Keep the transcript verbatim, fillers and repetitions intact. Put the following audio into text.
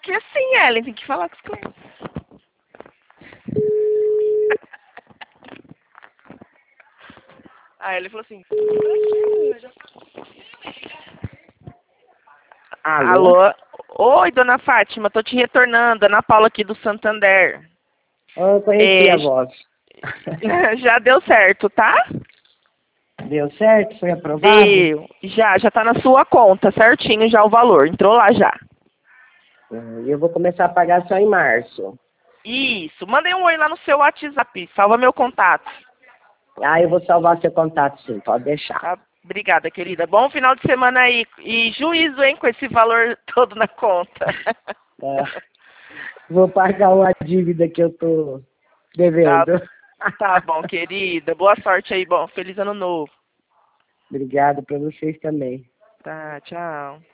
aqui assim, Ellen, tem que falar com os clientes. Aí ele falou assim... Alô? Alô? Oi, dona Fátima, tô te retornando. Ana Paula aqui do Santander. Eu conheci É, a voz. já deu certo, tá? Deu certo? Foi aprovado? Deu. Já, já tá na sua conta, certinho já o valor. Entrou lá já. E eu vou começar a pagar só em março. Isso. Mandei um oi lá no seu WhatsApp. Salva meu contato. Ah, eu vou salvar seu contato sim, pode deixar. Tá? Obrigada, querida. Bom final de semana aí. E juízo, hein, com esse valor todo na conta. Tá. Vou pagar uma dívida que eu tô Tá, devendo. tá bom, querida. Boa sorte aí. Bom, feliz ano novo. Obrigado para vocês também. Tá, tchau.